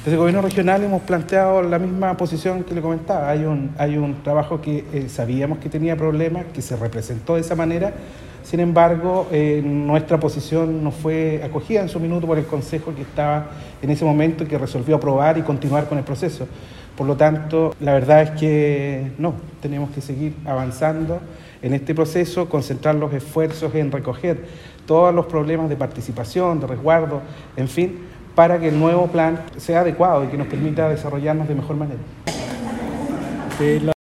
Desde el gobierno regional hemos planteado la misma posición que le comentaba. Hay un trabajo que sabíamos que tenía problemas, que se representó de esa manera. Sin embargo, nuestra posición no fue acogida en su minuto por el Consejo que estaba en ese momento y que resolvió aprobar y continuar con el proceso. Por lo tanto, la verdad es que no, tenemos que seguir avanzando en este proceso, concentrar los esfuerzos en recoger todos los problemas de participación, de resguardo, en fin, para que el nuevo plan sea adecuado y que nos permita desarrollarnos de mejor manera.